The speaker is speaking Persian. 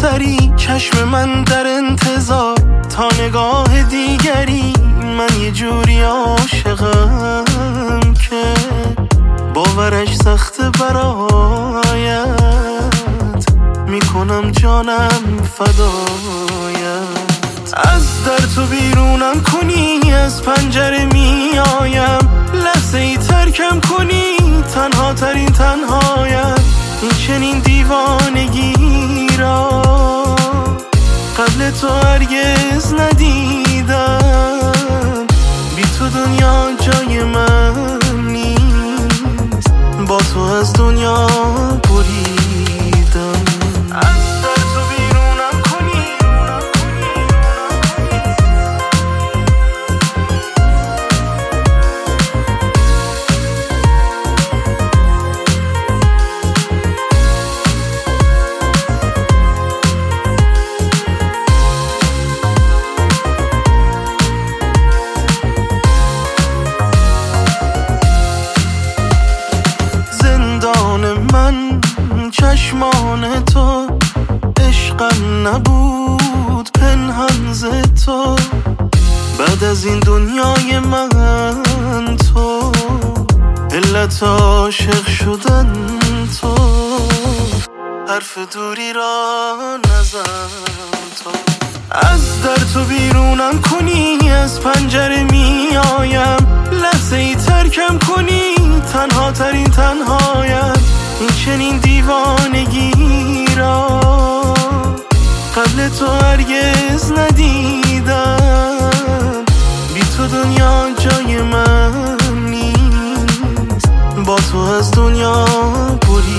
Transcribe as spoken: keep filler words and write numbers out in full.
سری، چشم من در انتظار تا نگاه دیگری. من یه جوری عاشقم که باورش سخته برایت، میکنم جانم فدایت. از در تو بیرونم کنی، از پنجره میایم، لحظه ای ترکم کنی، تنها ترین تنهایم. این چنین دیوانگی را قبل تو هرگز ندیدم. بی تو دنیا جای من نیست، با تو از دنیا بریدم. از در تو بیرونم کنی، من چشمان تو، عشقم نبود پنهان ز تو. بعد از این دنیای من تو، علت عاشق شدن تو. حرف دوری را نزن تو. از در تو بیرونم کنی، از پنجره میایم، لحظه ای ترکم کنی، تنها ترین تنهایم. این چنین دیوانگی را قبل تو هرگز ندیدم. بی تو دنیا جای من نیست، با تو از دنیا بریدم.